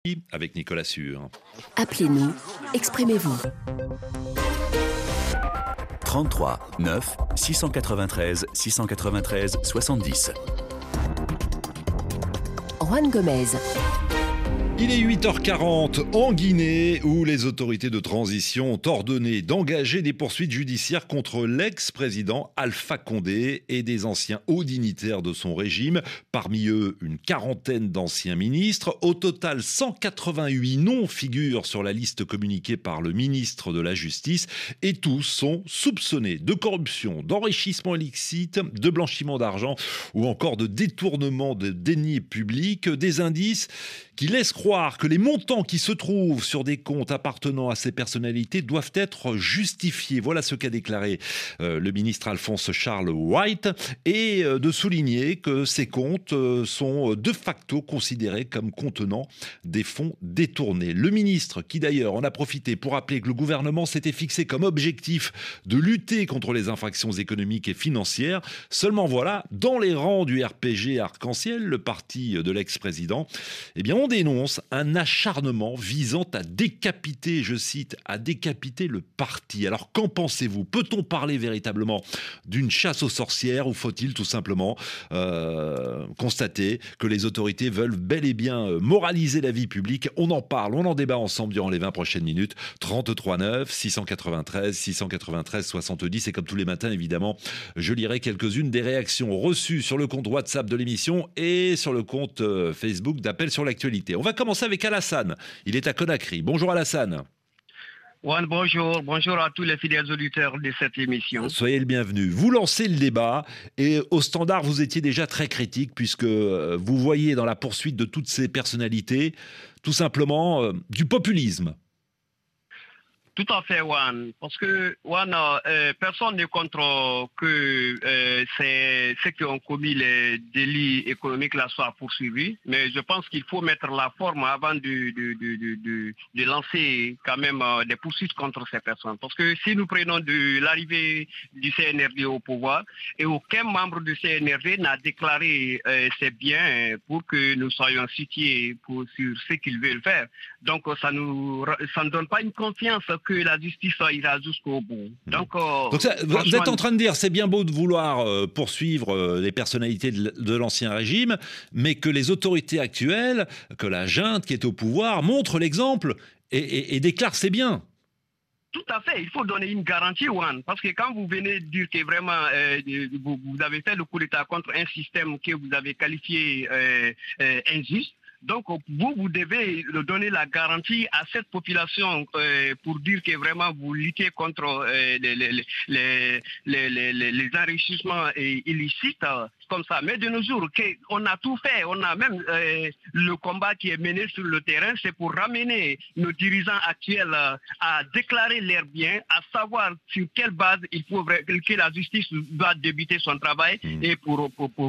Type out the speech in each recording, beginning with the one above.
avec Nicolas Sûr. Appelez-nous, exprimez-vous. 33 9 693 693 70. Juan Gomez. Il est 8h40 en Guinée où les autorités de transition ont ordonné d'engager des poursuites judiciaires contre l'ex-président Alpha Condé et des anciens hauts dignitaires de son régime, parmi eux une quarantaine d'anciens ministres. Au total, 188 noms figurent sur la liste communiquée par le ministre de la Justice et tous sont soupçonnés de corruption, d'enrichissement illicite, de blanchiment d'argent ou encore de détournement de deniers publics, des indices qui laissent croire que les montants qui se trouvent sur des comptes appartenant à ces personnalités doivent être justifiés. Voilà ce qu'a déclaré le ministre Alphonse Charles White et de souligner que ces comptes sont de facto considérés comme contenant des fonds détournés. Le ministre, qui d'ailleurs en a profité pour rappeler que le gouvernement s'était fixé comme objectif de lutter contre les infractions économiques et financières, seulement voilà, dans les rangs du RPG Arc-en-Ciel, le parti de l'ex-président, eh bien on dénonce un acharnement visant à décapiter, je cite, à décapiter le parti. Alors qu'en pensez-vous ? Peut-on parler véritablement d'une chasse aux sorcières ou faut-il tout simplement constater que les autorités veulent bel et bien moraliser la vie publique ? On en parle, on en débat ensemble durant les 20 prochaines minutes. 33 9 693 693 70 et comme tous les matins évidemment, je lirai quelques-unes des réactions reçues sur le compte WhatsApp de l'émission et sur le compte Facebook d'Appel sur l'actualité. On va commencer avec Alassane. Il est à Conakry. Bonjour Alassane. Juan, bonjour. Bonjour à tous les fidèles auditeurs de cette émission. Soyez le bienvenu. Vous lancez le débat et au Standard, vous étiez déjà très critique puisque vous voyez dans la poursuite de toutes ces personnalités tout simplement du populisme. Tout à fait, Juan. Parce que, Juan, personne ne contre que ceux qui ont commis les délits économiques là soient poursuivis. Mais je pense qu'il faut mettre la forme avant de lancer quand même des poursuites contre ces personnes. Parce que si nous prenons de l'arrivée du CNRD au pouvoir, et aucun membre du CNRD n'a déclaré ses biens pour que nous soyons situés sur ce qu'ils veulent faire. Donc, ça ne donne pas une confiance que la justice ira jusqu'au bout. Donc ça, vous êtes en train de dire c'est bien beau de vouloir poursuivre les personnalités de l'ancien régime, mais que les autorités actuelles, que la junte qui est au pouvoir, montrent l'exemple et déclarent ses biens. Tout à fait, il faut donner une garantie, Juan, parce que quand vous venez de dire que vraiment vous avez fait le coup d'État contre un système que vous avez qualifié injuste, donc, vous devez donner la garantie à cette population pour dire que vraiment vous luttez contre les enrichissements illicites comme ça. Mais de nos jours, on a tout fait. On a même le combat qui est mené sur le terrain, c'est pour ramener nos dirigeants actuels à déclarer leurs biens, à savoir sur quelle base il faut que la justice doit débuter son travail et pour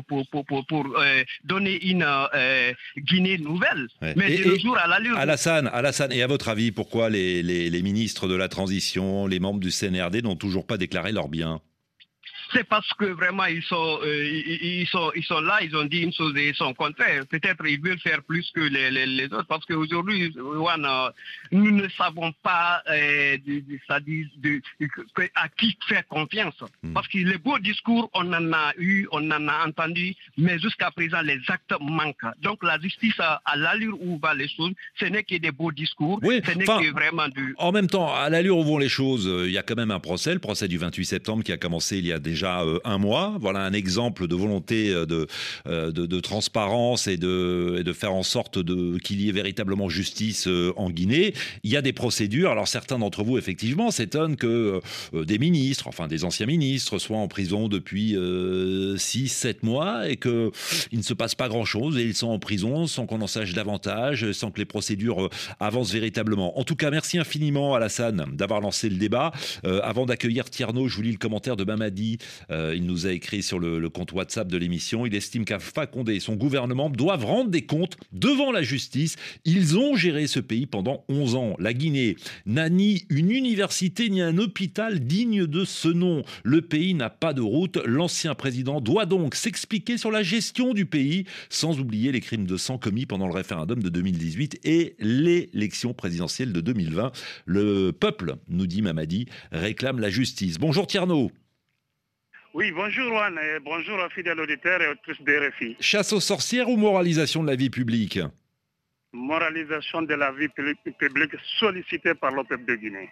donner une Guinée nouvelle. Ouais. Mais de nos jours, à l'allure... Alassane, et à votre avis, pourquoi les ministres de la transition, les membres du CNRD n'ont toujours pas déclaré leurs biens ? C'est parce que vraiment ils sont là, ils ont dit une chose et ils sont contraires. Peut-être ils veulent faire plus que les autres parce qu'aujourd'hui, nous ne savons pas à qui faire confiance. Parce que les beaux discours, on en a entendu, mais jusqu'à présent les actes manquent. Donc la justice, à l'allure où vont les choses, ce n'est que des beaux discours, oui, ce n'est que vraiment du... En même temps, à l'allure où vont les choses, il y a quand même un procès, le procès du 28 septembre qui a commencé il y a déjà un mois. Voilà un exemple de volonté de transparence et de faire en sorte qu'il y ait véritablement justice en Guinée. Il y a des procédures. Alors certains d'entre vous, effectivement, s'étonnent que des ministres, enfin des anciens ministres, soient en prison depuis 6-7 mois et qu'il ne se passe pas grand-chose et ils sont en prison sans qu'on en sache davantage, sans que les procédures avancent véritablement. En tout cas, merci infiniment Alassane d'avoir lancé le débat. Avant d'accueillir Tierno, je vous lis le commentaire de Mamadi Il nous a écrit sur le compte WhatsApp de l'émission. Il estime qu'Alpha Condé et son gouvernement doivent rendre des comptes devant la justice. Ils ont géré ce pays pendant 11 ans. La Guinée n'a ni une université ni un hôpital digne de ce nom. Le pays n'a pas de route. L'ancien président doit donc s'expliquer sur la gestion du pays, sans oublier les crimes de sang commis pendant le référendum de 2018 et l'élection présidentielle de 2020. Le peuple, nous dit Mamadi, réclame la justice. Bonjour Tierno. Oui, bonjour Juan, et bonjour aux fidèles auditeurs et auditrices de RFI. Chasse aux sorcières ou moralisation de la vie publique? Moralisation de la vie publique sollicitée par le peuple de Guinée.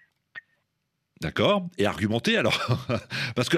D'accord. Et argumenté alors? Parce que,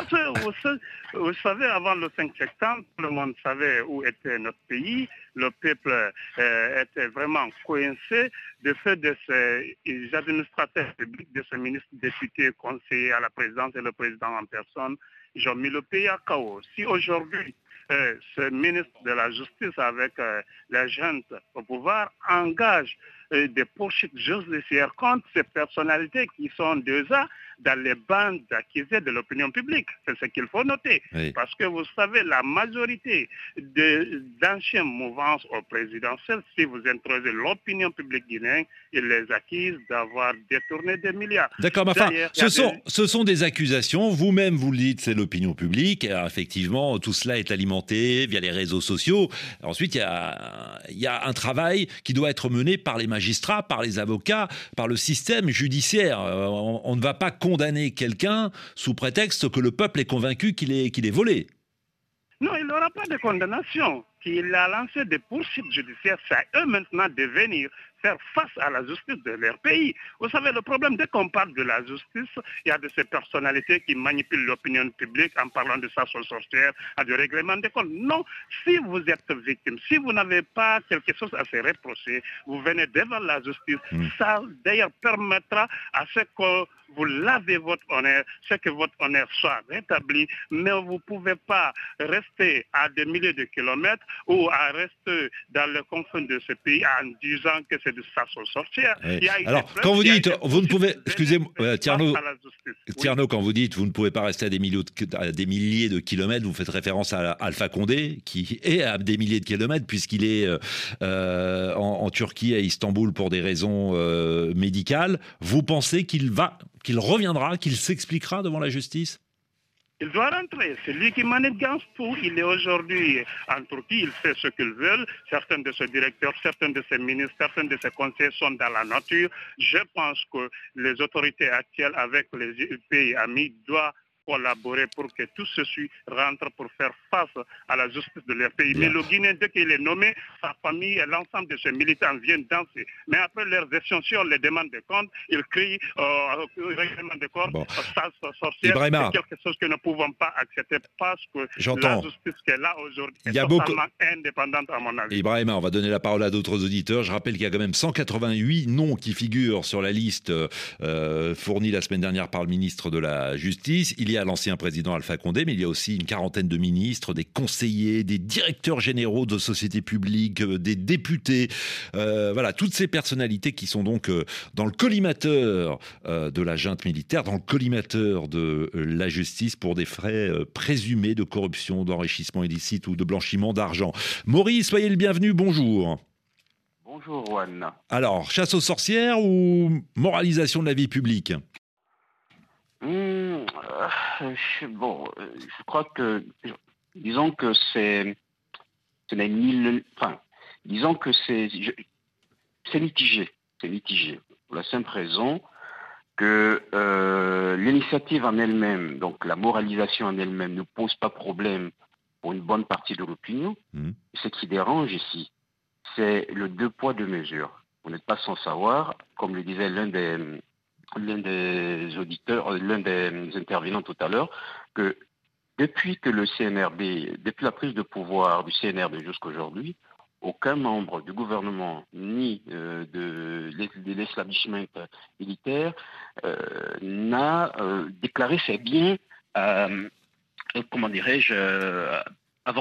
vous savez, avant le 5 septembre, tout le monde savait où était notre pays. Le peuple était vraiment coincé de fait de ces administrateurs publics, de ces ministres, députés, conseillers à la présidence et le président en personne. Ils ont mis le pays à chaos. Si aujourd'hui, ce ministre de la Justice avec la junte au pouvoir engage des poursuites judiciaires contre ces personnalités qui sont déjà dans les bandes accusées de l'opinion publique. C'est ce qu'il faut noter. Oui. Parce que vous savez, la majorité d'anciennes mouvances au présidentiel, si vous introduisez l'opinion publique guinéenne, ils les accusent d'avoir détourné des milliards. D'accord, mais enfin, ce sont des accusations. Vous-même, vous le dites, c'est l'opinion publique. Alors, effectivement, tout cela est alimenté via les réseaux sociaux. Ensuite, il y a un travail qui doit être mené par les magistrats, par les avocats, par le système judiciaire. On ne va pas condamner quelqu'un sous prétexte que le peuple est convaincu qu'il est volé. Non, il n'aura pas de condamnation. Qu'il a lancé des poursuites judiciaires, c'est à eux maintenant de venir faire face à la justice de leur pays. Vous savez, le problème, dès qu'on parle de la justice, il y a de ces personnalités qui manipulent l'opinion publique en parlant de ça sur sorcière, à du règlement des comptes. Non, si vous êtes victime, si vous n'avez pas quelque chose à se reprocher, vous venez devant la justice. Ça, d'ailleurs, permettra à ce que vous lavez votre honneur, c'est que votre honneur soit rétabli, mais vous ne pouvez pas rester à des milliers de kilomètres ou à rester dans le confin de ce pays en disant que c'est de chasse aux sorcières. Oui. Alors, quand vous dites, vous ne pouvez, excusez-moi, Tierno, quand vous dites, vous ne pouvez pas rester à des milliers de kilomètres, vous faites référence à Alpha Condé, qui est à des milliers de kilomètres, puisqu'il est en Turquie, à Istanbul, pour des raisons médicales. Vous pensez qu'il reviendra, qu'il s'expliquera devant la justice? Il doit rentrer. C'est lui qui manigance tout. Il est aujourd'hui en Turquie. Il fait ce qu'il veut. Certains de ses directeurs, certains de ses ministres, certains de ses conseillers sont dans la nature. Je pense que les autorités actuelles avec les pays amis doivent collaborer pour que tout ceci rentre pour faire face à la justice de leur pays. Bien. Mais le Guinéen, dès qu'il est nommé, sa famille et l'ensemble de ses militants viennent danser. Mais après leurs extensions, les demandes de compte, ils crient règlement de compte, chasse sorcière. C'est quelque chose que nous ne pouvons pas accepter parce que la justice qui est là aujourd'hui est totalement indépendante à mon avis. Ibrahima, on va donner la parole à d'autres auditeurs. Je rappelle qu'il y a quand même 188 noms qui figurent sur la liste fournie la semaine dernière par le ministre de la Justice. Il y a l'ancien président Alpha Condé, mais il y a aussi une quarantaine de ministres, des conseillers, des directeurs généraux de sociétés publiques, des députés. Voilà, toutes ces personnalités qui sont donc dans le collimateur de la junte militaire, dans le collimateur de la justice pour des frais présumés de corruption, d'enrichissement illicite ou de blanchiment d'argent. Maurice, soyez le bienvenu, bonjour. Bonjour Juan. Alors, chasse aux sorcières ou moralisation de la vie publique? Bon, je crois que, disons que c'est mitigé. C'est mitigé. Pour la simple raison que l'initiative en elle-même, donc la moralisation en elle-même, ne pose pas problème pour une bonne partie de l'opinion. Ce qui dérange ici, c'est le deux poids, deux mesures. Vous n'êtes pas sans savoir, comme le disait l'un des auditeurs, l'un des intervenants tout à l'heure, que depuis la prise de pouvoir du CNRB jusqu'à aujourd'hui, aucun membre du gouvernement ni de l'establishment militaire n'a déclaré ses biens, comment dirais-je, en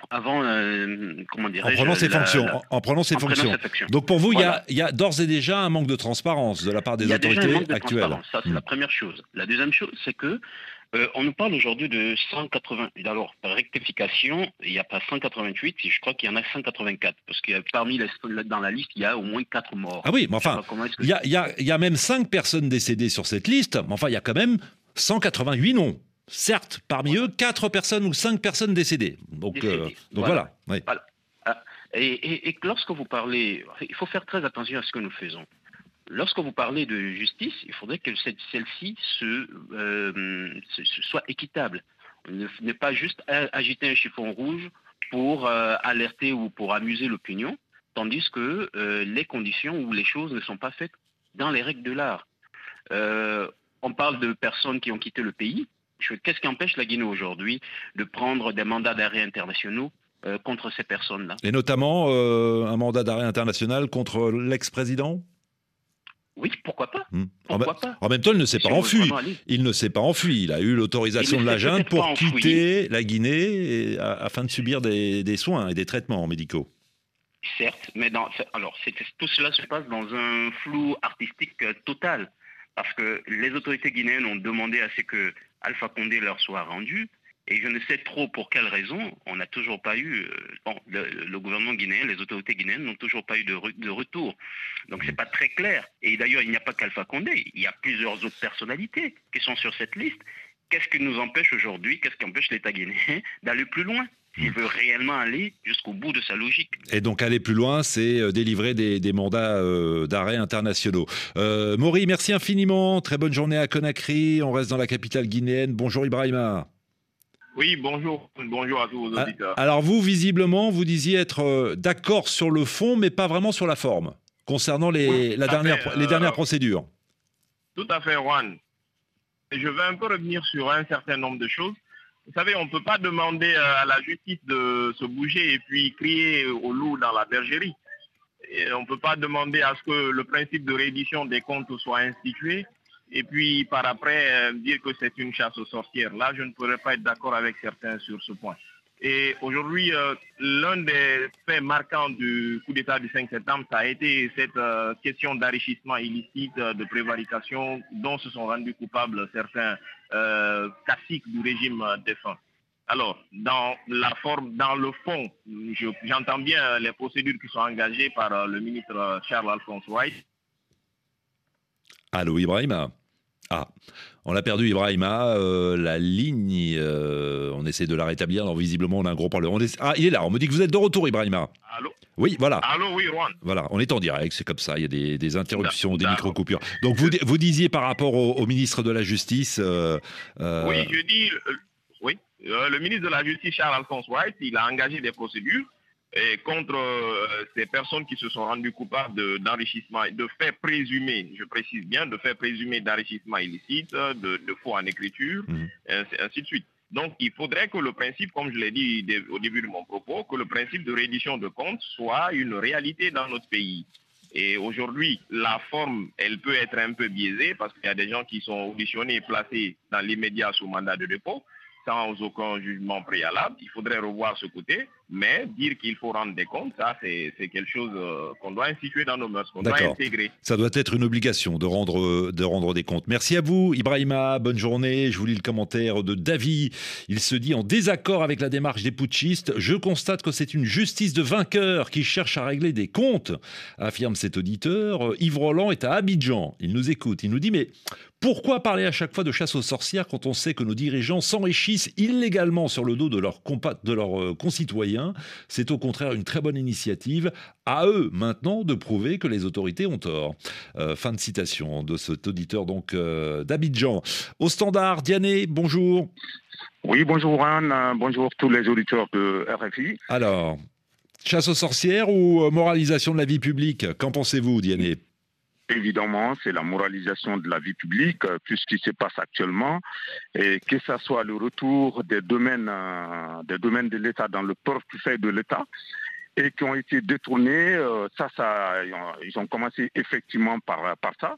prenant ses fonctions. Donc pour vous, voilà. il y a d'ores et déjà un manque de transparence de la part des autorités actuelles. Ça, c'est la première chose. La deuxième chose, c'est que On nous parle aujourd'hui de 180. Alors, par rectification, il n'y a pas 188, je crois qu'il y en a 184. Parce que dans la liste, il y a au moins 4 morts. Ah oui, mais enfin, il y a même 5 personnes décédées sur cette liste, mais enfin, il y a quand même 188 noms. Certes, parmi eux, 4 personnes ou 5 personnes décédées. Donc voilà. Oui. Voilà. Et lorsque vous parlez, il faut faire très attention à ce que nous faisons. Lorsque vous parlez de justice, il faudrait que celle-ci soit équitable. Ne pas juste agiter un chiffon rouge pour alerter ou pour amuser l'opinion, tandis que les conditions ou les choses ne sont pas faites dans les règles de l'art. On parle de personnes qui ont quitté le pays. Qu'est-ce qui empêche la Guinée aujourd'hui de prendre des mandats d'arrêt internationaux contre ces personnes-là? Et notamment un mandat d'arrêt international contre l'ex-président ? Oui, pourquoi pas? En même temps, il ne s'est pas enfui. Il ne s'est pas enfui. Il a eu l'autorisation de la junte pour quitter la Guinée afin de subir des soins et des traitements médicaux. Certes, mais tout cela se passe dans un flou artistique total. Parce que les autorités guinéennes ont demandé à ce que Alpha Condé leur soit rendu. Et je ne sais trop pour quelle raison, on n'a toujours pas eu, le gouvernement guinéen, les autorités guinéennes n'ont toujours pas eu de retour. Donc c'est pas très clair. Et d'ailleurs, il n'y a pas qu'Alpha Condé, il y a plusieurs autres personnalités qui sont sur cette liste. Qu'est-ce qui nous empêche aujourd'hui, qu'est-ce qui empêche l'État guinéen d'aller plus loin s'il veut réellement aller jusqu'au bout de sa logique? Et donc aller plus loin, c'est délivrer des mandats d'arrêt internationaux. Maury, merci infiniment. Très bonne journée à Conakry. On reste dans la capitale guinéenne. Bonjour Ibrahima. Oui, bonjour à tous vos auditeurs. Alors vous, visiblement, vous disiez être d'accord sur le fond, mais pas vraiment sur la forme, concernant les dernières procédures. Tout à fait, Juan. Je vais un peu revenir sur un certain nombre de choses. Vous savez, on ne peut pas demander à la justice de se bouger et puis crier au loup dans la bergerie. Et on ne peut pas demander à ce que le principe de reddition des comptes soit institué et puis par après dire que c'est une chasse aux sorcières. Là, je ne pourrais pas être d'accord avec certains sur ce point. Et aujourd'hui, l'un des faits marquants du coup d'État du 5 septembre, ça a été cette question d'enrichissement illicite, de prévarication, dont se sont rendus coupables certains caciques du régime défunt. Alors, dans la forme, dans le fond, j'entends bien les procédures qui sont engagées par le ministre Charles-Alphonse White. Allô, Ibrahima? Ah, on l'a perdu, Ibrahima. La ligne, on essaie de la rétablir. Alors, visiblement, on a un gros problème. Ah, il est là. On me dit que vous êtes de retour, Ibrahima. Allô? Oui, voilà. Allô, oui, Juan. Voilà, on est en direct, c'est comme ça. Il y a des interruptions, des micro-coupures. Donc, vous disiez par rapport au ministre de la Justice... Oui, je dis... Oui, le ministre de la Justice, Charles-Alphonse White, il a engagé des procédures contre ces personnes qui se sont rendues coupables d'enrichissement, de faits présumés, je précise bien, de faits présumés d'enrichissement illicite, de faux en écriture, ainsi de suite. Donc, il faudrait que le principe, comme je l'ai dit au début de mon propos, que le principe de reddition de comptes soit une réalité dans notre pays. Et aujourd'hui, la forme, elle peut être un peu biaisée parce qu'il y a des gens qui sont auditionnés et placés dans l'immédiat sous mandat de dépôt, sans aucun jugement préalable. Il faudrait revoir ce côté, mais dire qu'il faut rendre des comptes, ça c'est quelque chose qu'on doit instituer dans nos mœurs, qu'on doit intégrer. Ça doit être une obligation de rendre des comptes. Merci à vous, Ibrahima, bonne journée. Je vous lis le commentaire de Davy. Il se dit en désaccord avec la démarche des putschistes. Je constate que c'est une justice de vainqueurs qui cherche à régler des comptes, affirme cet auditeur. Yves Roland est à Abidjan. Il nous écoute. Il nous dit, mais pourquoi parler à chaque fois de chasse aux sorcières quand on sait que nos dirigeants s'enrichissent illégalement sur le dos de leurs concitoyens? C'est au contraire une très bonne initiative. À eux maintenant de prouver que les autorités ont tort. Fin de citation de cet auditeur donc d'Abidjan. Au standard, Diané, bonjour. Oui, bonjour Anne, bonjour tous les auditeurs de RFI. Alors, chasse aux sorcières ou moralisation de la vie publique? Qu'en pensez-vous, Diané? Évidemment, c'est la moralisation de la vie publique, puisqu'il se passe actuellement, et que ce soit le retour des domaines de l'État dans le portefeuille de l'État, et qui ont été détournés, ils ont commencé effectivement par ça.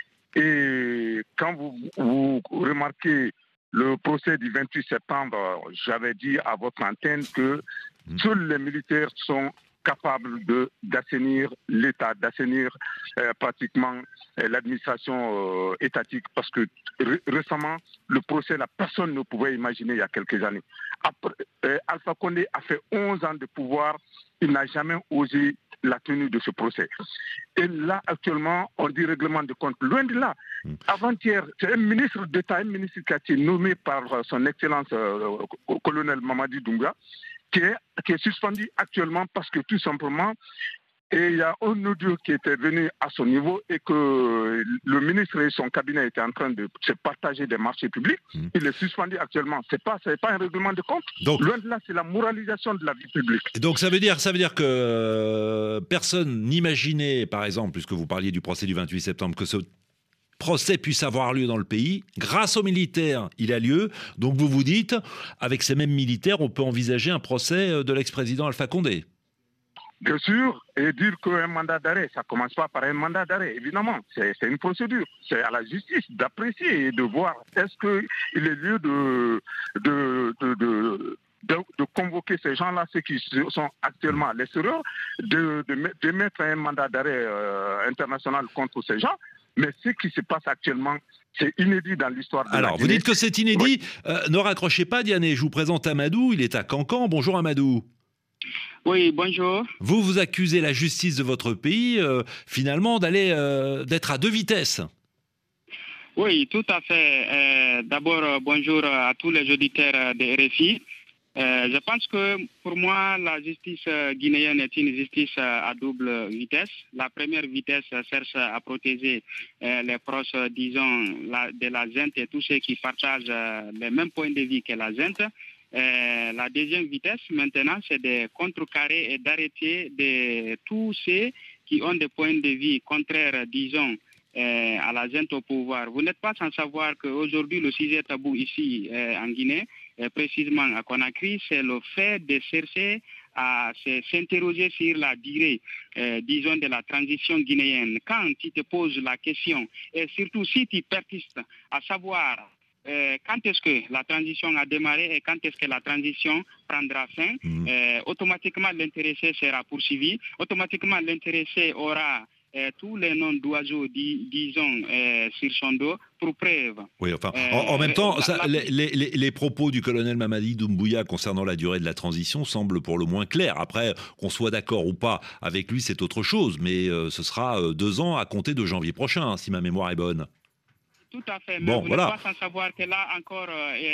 Et quand vous remarquez le procès du 28 septembre, j'avais dit à votre antenne que tous les militaires sont capable d'assainir l'État, d'assainir pratiquement l'administration étatique, parce que récemment, le procès, personne ne pouvait imaginer il y a quelques années. Alpha Condé a fait 11 ans de pouvoir, il n'a jamais osé la tenue de ce procès. Et là, actuellement, on dit règlement de compte. Loin de là, avant-hier, c'est un ministre d'État, un ministre qui a été nommé par son Excellence colonel Mamadi Doumbouya, qui est suspendu actuellement parce que tout simplement, et il y a un audio qui était venu à son niveau et que le ministre et son cabinet étaient en train de se partager des marchés publics. Il est suspendu actuellement. C'est pas un règlement de compte. Donc, loin de là, c'est la moralisation de la vie publique. Donc ça veut dire que personne n'imaginait, par exemple, puisque vous parliez du procès du 28 septembre, que ce procès puisse avoir lieu dans le pays. Grâce aux militaires, il a lieu. Donc vous vous dites, avec ces mêmes militaires, on peut envisager un procès de l'ex-président Alpha Condé. Bien sûr, et dire qu'un mandat d'arrêt, ça ne commence pas par un mandat d'arrêt, évidemment. C'est une procédure. C'est à la justice d'apprécier et de voir est-ce qu'il est lieu de convoquer ces gens-là, ceux qui sont actuellement à l'extérieur, de mettre un mandat d'arrêt international contre ces gens. Mais ce qui se passe actuellement, c'est inédit dans l'histoire de la Guinée. Alors, vous dites que c'est inédit. Oui. Ne raccrochez pas, Diané. Je vous présente Amadou. Il est à Cancan. Bonjour, Amadou. Oui, bonjour. Vous accusez la justice de votre pays, finalement, d'être à deux vitesses. Oui, tout à fait. D'abord, bonjour à tous les auditeurs de RFI. Je pense que pour moi, la justice guinéenne est une justice à double vitesse. La première vitesse cherche à protéger les proches, disons, de la gente et tous ceux qui partagent les mêmes points de vue que la gente. La deuxième vitesse, maintenant, c'est de contrecarrer et d'arrêter de tous ceux qui ont des points de vue contraires, disons, à la gente au pouvoir. Vous n'êtes pas sans savoir qu'aujourd'hui, le sujet tabou ici en Guinée, précisément à Conakry, c'est le fait de chercher à s'interroger sur la durée, disons, de la transition guinéenne. Quand tu te poses la question, et surtout si tu persistes à savoir quand est-ce que la transition a démarré et quand est-ce que la transition prendra fin, automatiquement l'intéressé sera poursuivi, automatiquement l'intéressé aura tous les noms d'oiseaux, disons, sur son dos, pour preuve. Oui, enfin, en même temps, les propos du colonel Mamadi Doumbouya concernant la durée de la transition semblent pour le moins clairs. Après, qu'on soit d'accord ou pas avec lui, c'est autre chose, mais ce sera 2 ans à compter de janvier prochain, si ma mémoire est bonne. Tout à fait, mais bon, vous voilà. n'êtes pas sans savoir que là encore,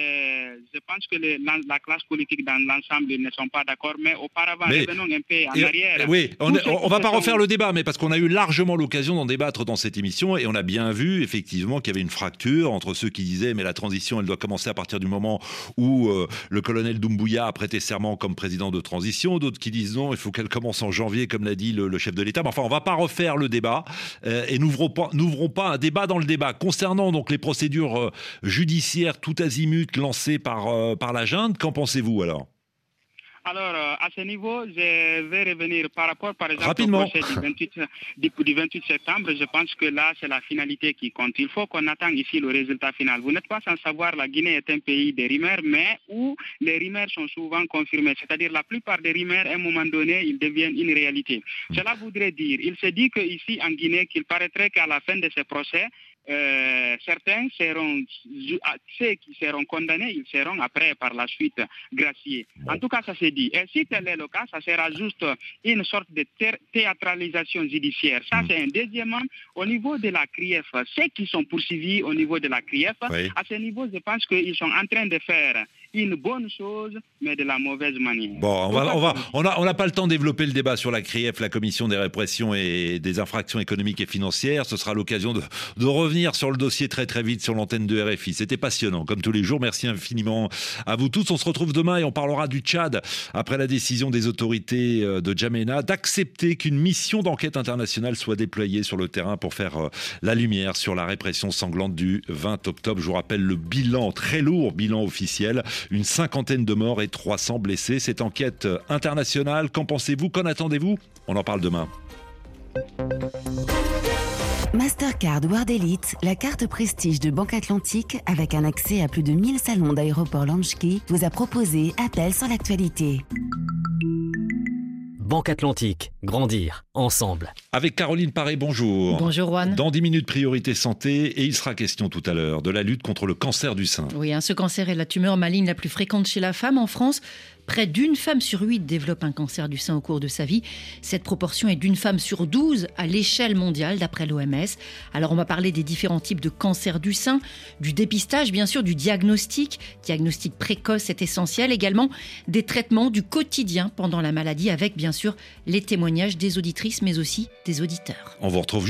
je pense que la classe politique dans l'ensemble ne sont pas d'accord, mais auparavant, revenons un peu en arrière. Oui, on ne va pas refaire le débat, mais parce qu'on a eu largement l'occasion d'en débattre dans cette émission, et on a bien vu effectivement qu'il y avait une fracture entre ceux qui disaient mais la transition elle doit commencer à partir du moment où le colonel Doumbouya a prêté serment comme président de transition, d'autres qui disent non, il faut qu'elle commence en janvier comme l'a dit le chef de l'État. Mais enfin, on ne va pas refaire le débat et n'ouvrons pas un débat dans le débat. Concernant donc les procédures judiciaires tout azimut lancées par la junte, qu'en pensez-vous alors ? Alors, à ce niveau, je vais revenir par rapport, par exemple, rapidement, au procès du 28 septembre. Je pense que là, c'est la finalité qui compte. Il faut qu'on attende ici le résultat final. Vous n'êtes pas sans savoir, la Guinée est un pays des rumeurs, mais où les rumeurs sont souvent confirmées. C'est-à-dire, la plupart des rumeurs, à un moment donné, ils deviennent une réalité. Cela voudrait dire, il se dit qu'ici, en Guinée, qu'il paraîtrait qu'à la fin de ce procès, certains seront, ceux qui seront condamnés, ils seront après par la suite graciés. En tout cas, ça se dit. Et si tel est le cas, ça sera juste une sorte de théâtralisation judiciaire. Ça, c'est un. Deuxièmement, au niveau de la CRIEF, ceux qui sont poursuivis au niveau de la CRIEF, à ce niveau, je pense qu'ils sont en train de faire une bonne chose, mais de la mauvaise manière. Bon, on n'a pas le temps de développer le débat sur la CRIEF, la Commission des répressions et des infractions économiques et financières. Ce sera l'occasion de revenir sur le dossier très très vite sur l'antenne de RFI. C'était passionnant, comme tous les jours. Merci infiniment à vous tous. On se retrouve demain et on parlera du Tchad après la décision des autorités de N'Djamena d'accepter qu'une mission d'enquête internationale soit déployée sur le terrain pour faire la lumière sur la répression sanglante du 20 octobre. Je vous rappelle le bilan, très lourd bilan officiel. Une 50aine de morts et 300 blessés. Cette enquête internationale, qu'en pensez-vous? Qu'en attendez-vous? On en parle demain. Mastercard World Elite, la carte prestige de Banque Atlantique avec un accès à plus de 1000 salons d'aéroport Lansky, vous a proposé Appel sur l'actualité. Banque Atlantique, grandir ensemble. Avec Caroline Paré, bonjour. Bonjour Juan. Dans 10 minutes, priorité santé, et il sera question tout à l'heure de la lutte contre le cancer du sein. Oui, ce cancer est la tumeur maligne la plus fréquente chez la femme en France. Près d'une femme sur 8 développe un cancer du sein au cours de sa vie. Cette proportion est d'une femme sur 12 à l'échelle mondiale, d'après l'OMS. Alors, on va parler des différents types de cancer du sein, du dépistage, bien sûr, du diagnostic. Diagnostic précoce est essentiel. Également, des traitements du quotidien pendant la maladie, avec, bien sûr, les témoignages des auditrices, mais aussi des auditeurs. On vous retrouve